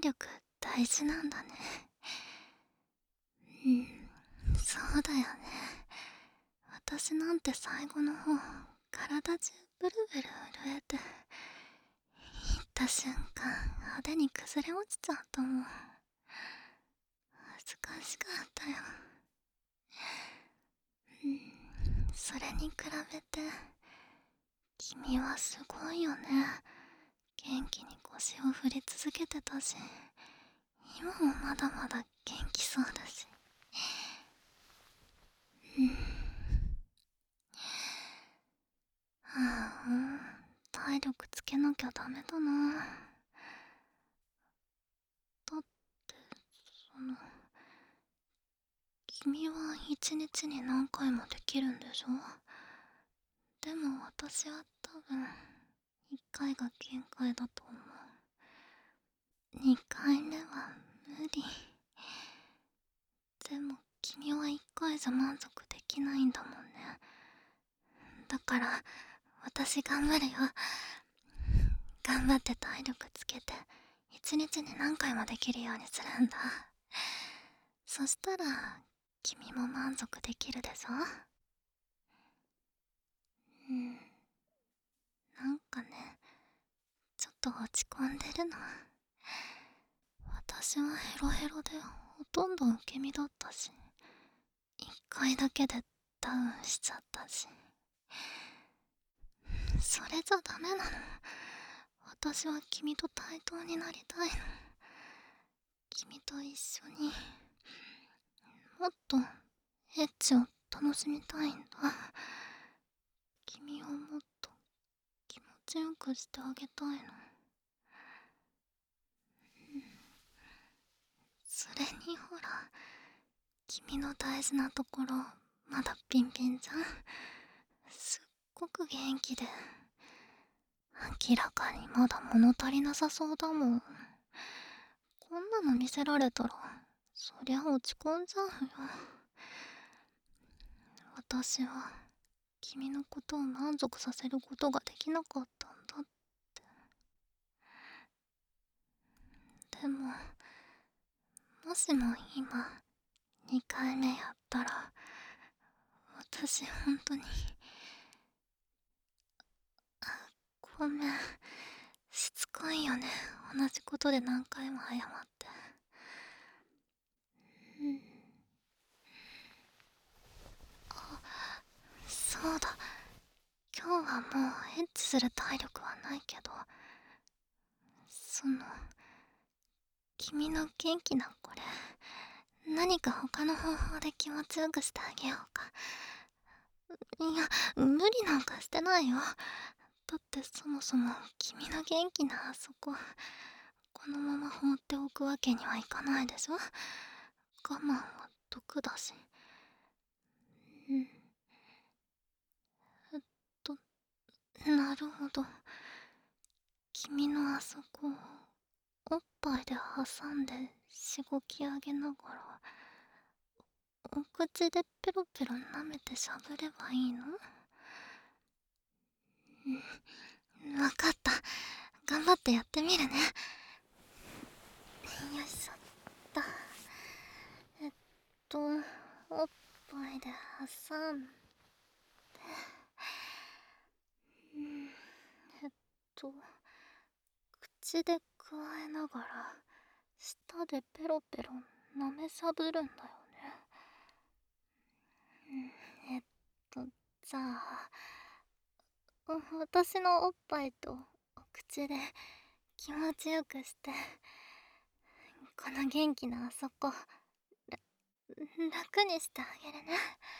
力大事なんだね。うん、そうだよね。私なんて最後の方、体中ブルブル震えて、行った瞬間派手に崩れ落ちちゃったもん。恥ずかしかったよ。うん、それに比べて君はすごいよね。元気に腰を振り続けてたし、今もまだまだ元気そうだし。うん。ああ、体力つけなきゃダメだな。だって、その、君は一日に何回もできるんでしょ？でも私は多分、一回が限界だと思う。二回目は無理。でも君は一回じゃ満足できないんだもんね。だから私頑張るよ。頑張って体力つけて一日に何回もできるようにするんだ。そしたら君も満足できるでしょ。うん、なんかね、ちょっと落ち込んでるの。私はヘロヘロでほとんど受け身だったし、一回だけでダウンしちゃったし。それじゃダメなの。私は君と対等になりたいの。君と一緒にもっとエッチを楽しみたいんだ。君をもっと気持ちよくしてあげたいの。それにほら、君の大事なところまだピンピンじゃん。すっごく元気で、明らかにまだ物足りなさそうだもん。こんなの見せられたらそりゃ落ち込んじゃうよ。私は君のことを満足させることができなかったんだって。でももしも今2回目やったら、私本当に、ごめん、しつこいよね、同じことで何回も謝って。うん、そうだ、今日はもうエッチする体力はないけど、君の元気なこれ、何か他の方法で気持ちよくしてあげようか。いや、無理なんかしてないよ。だってそもそも君の元気なあそこ、このまま放っておくわけにはいかないでしょ。我慢は毒だし。うん。えっと、なるほど。君のあそこをおっぱいで挟んでしごき上げながら、お口でペロペロ舐めてしゃぶればいいの？うん、わかった。頑張ってやってみるね。よいしょっと。えっと、おっぱいで挟んで、うん、えっと、口でくわえながら、舌でペロペロ舐めしゃぶるんだよね。うん、じゃあ、私のおっぱいとお口で気持ちよくして、この元気なあそこ、楽にしてあげるね。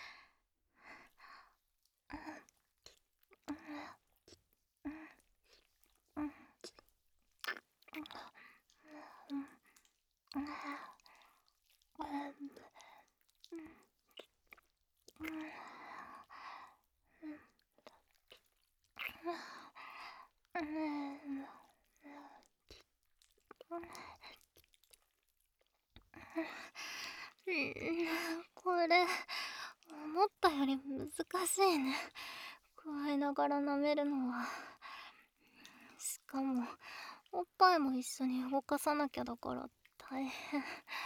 これ、思ったより難しいね。加えながら舐めるのは。しかも、 おっぱいも一緒に動かさなきゃだから大変。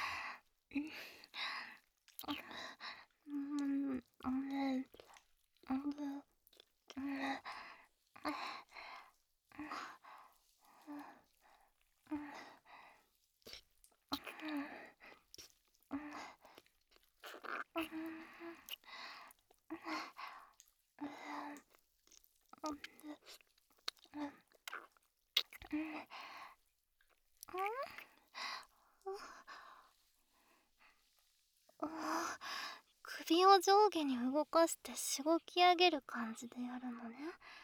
首を上下に動かしてしごき上げる感じでやるのね。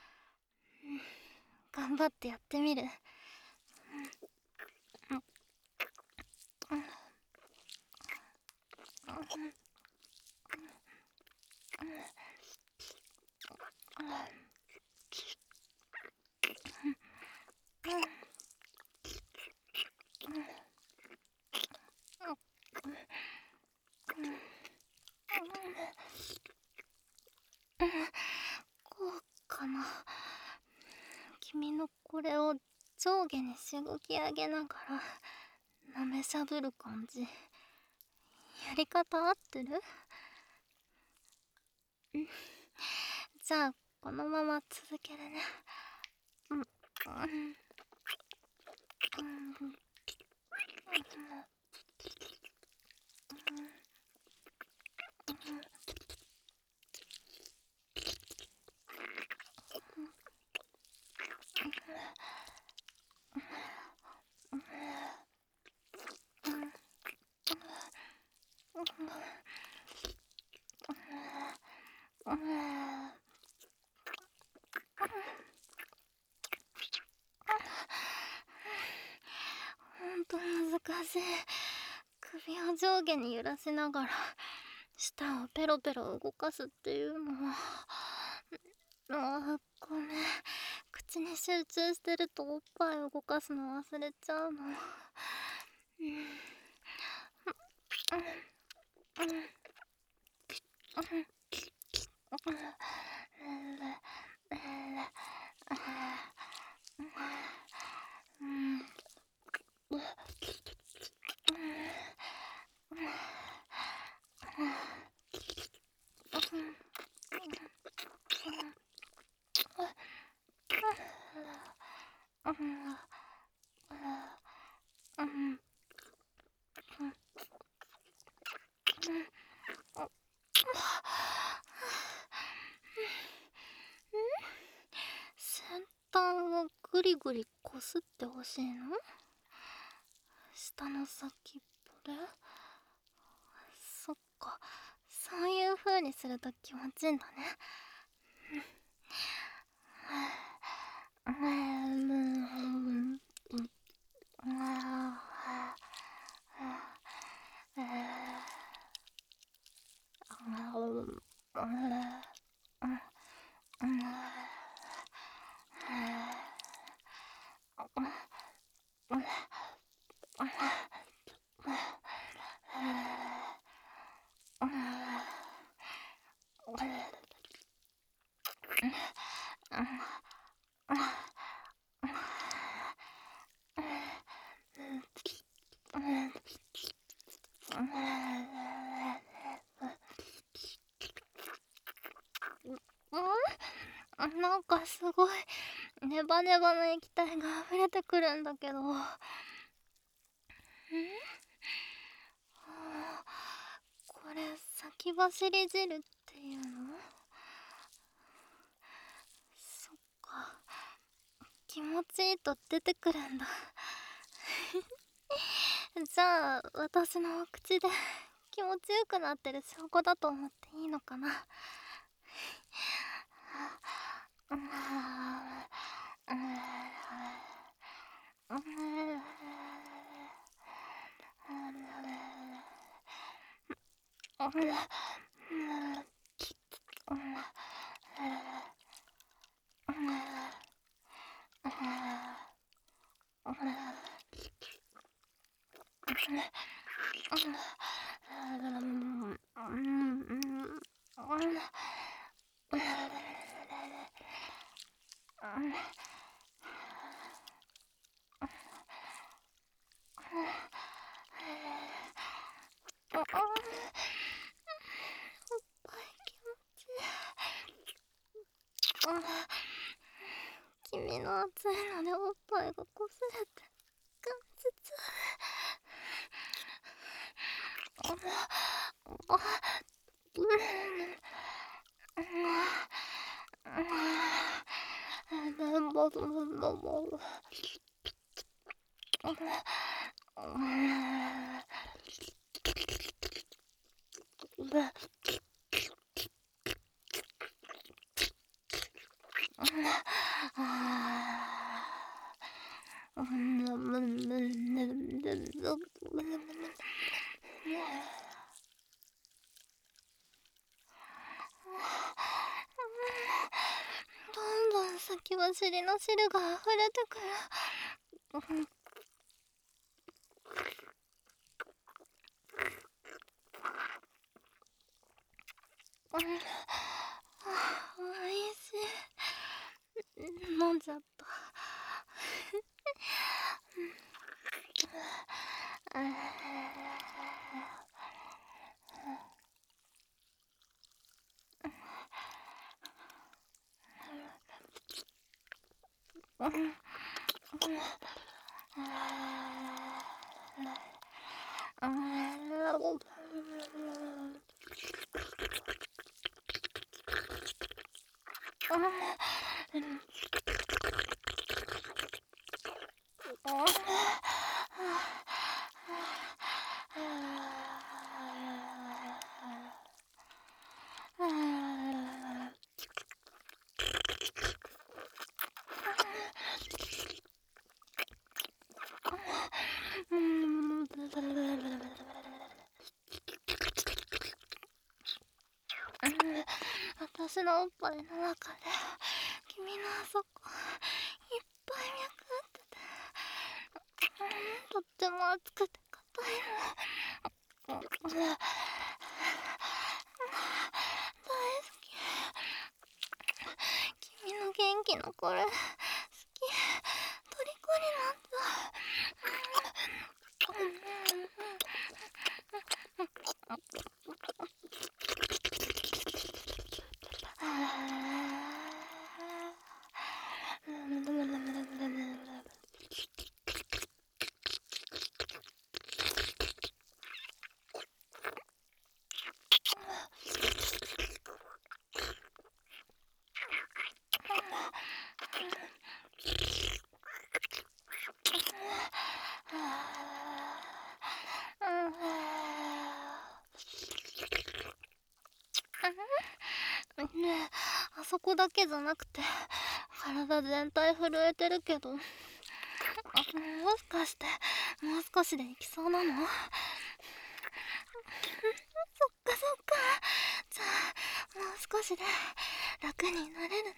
頑張ってやってみる。こうかな。君のこれを上下にしごき上げながら舐めしゃぶる感じ、やり方合ってる？じゃあこのまま続けるね。ほんと難しい。首を上下に揺らしながら舌をペロペロ動かすっていうのは、ごめん。口に集中してるとおっぱい動かすの忘れちゃうの。先端をグリグリこすってほしいの？下の先っぽで？そっか、そういう風にすると気持ちいいんだね。なんかすごいネバネバの液体が溢れてくるんだけど。これ先走り汁っていうの？そっか、気持ちいいと出てくるんだ。じゃあ私のお口で気持ちよくなってる証拠だと思っていいのかな？ ぱい気持ちいい。君の熱いのでおっぱいがこすれて関節。どんどん先走りの汁が溢れてくる。おいしい。飲んじゃった。私のおっぱいの中で君のあそこいっぱい脈打ってて、とっても熱くて硬いの。大好き。君の元気のこれ好き。虜になったねえ、あそこだけじゃなくて体全体震えてるけど、もしかしてもう少しでいきそうなの？そっかそっか。じゃあもう少しで楽になれるね。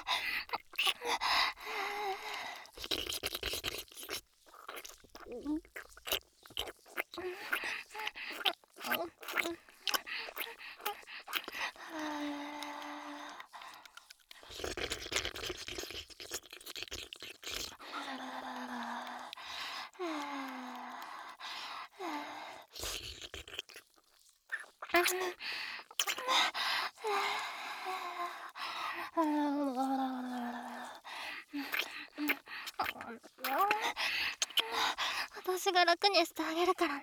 私が楽にしてあげるからね。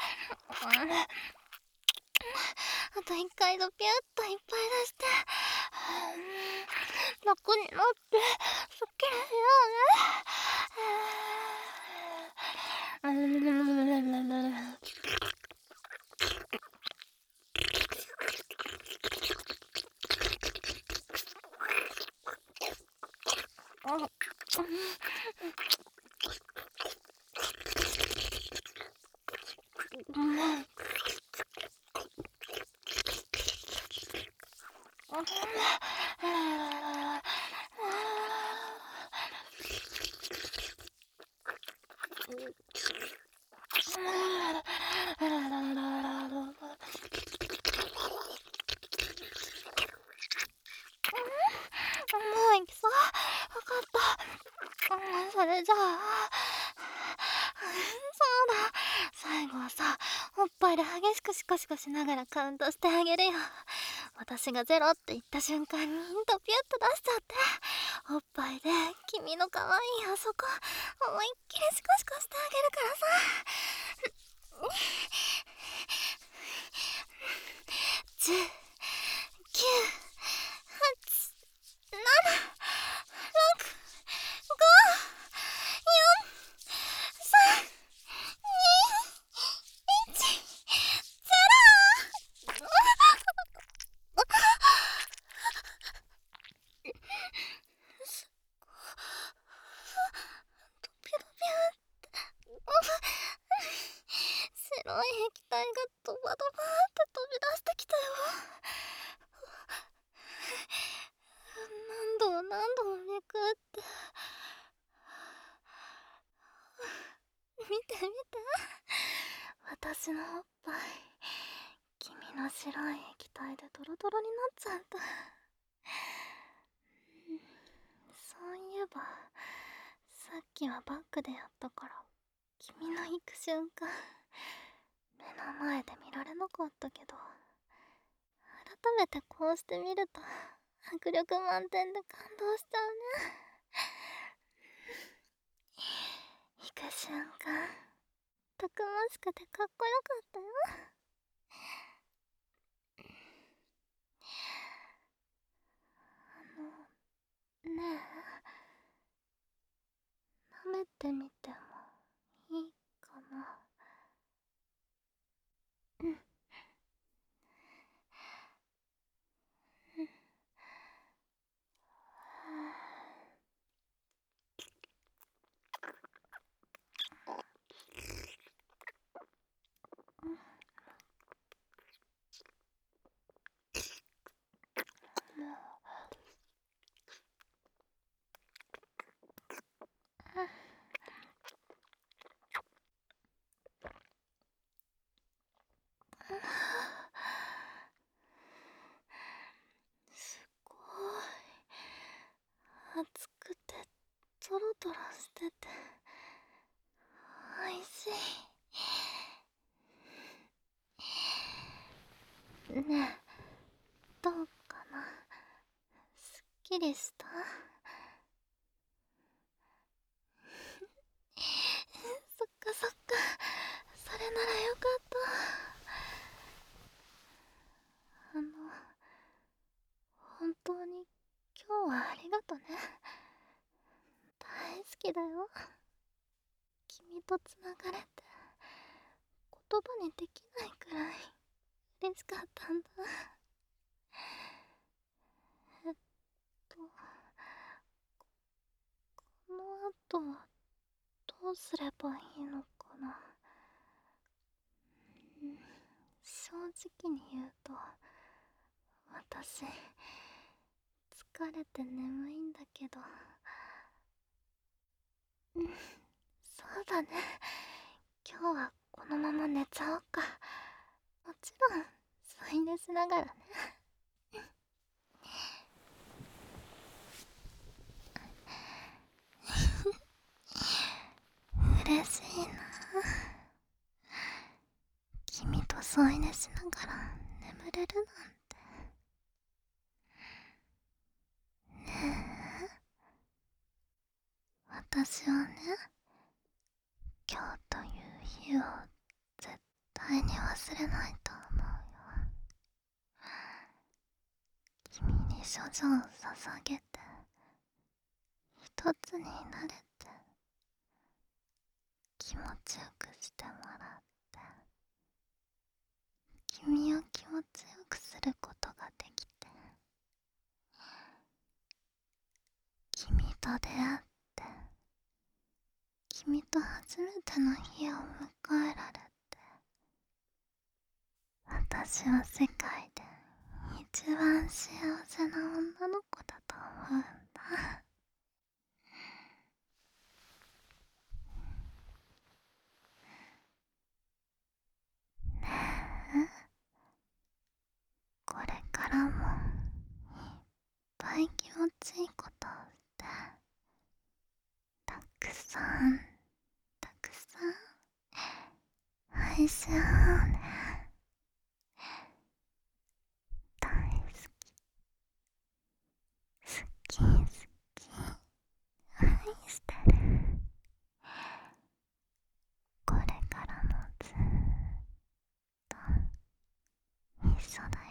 あと一回ドピュッといっぱい出して、楽になってすっきりしようね。もう行きそう。わかった。それじゃあ、そうだ。最後はさ、おっぱぱいで激しくシコシコしながらカウントしてあげるよ。私がゼロって言った瞬間にドピュッと出しちゃって、おっぱいで君の可愛いあそこ思いっきりシコシコしてあげるからさ。10、9、8、7、6、5、4、3、2、1、ゼロ。ドピュドピュ白い液体がドバドバって飛び出してきたよ。何度も何度もめくって見て見て、私のおっぱい君の白い液体でドロドロになっちゃった。そういえばさっきはバックでやったから君の行く瞬間目の前で見られなかったけど、改めてこうして見ると迫力満点で感動しちゃうね。行く瞬間たくましくてかっこよかったよ。ねえ、舐めてみてもいいかな。うん。すごい熱くてトロトロしてておいしい。ねえ、どうかな、すっきりした？そっかそっか、それならよかった。本当に今日はありがとね。大好きだよ、君とつながれて。言葉にできないくらい嬉しかったんだ。えっとこの後はどうすればいいのかな。正直に言うと私疲れて眠いんだけど。そうだね、今日はこのまま寝ちゃおうか。もちろん添い寝しながらね。嬉しいな、君と添い寝しながら眠れるなんて。ねえ、私はね、今日という日を絶対に忘れないと思うよ。君に処女を捧げて一つになれて気持ちよくしてもらって、君を気持ちよくすることができて、君と出会って君と初めての日を迎えられて、私は世界で一番幸せな女の子だと思うんだ。ねえ、これからもいっぱい気持ちいいことをしてたくさんたくさん愛し合おうね。 そうだよ。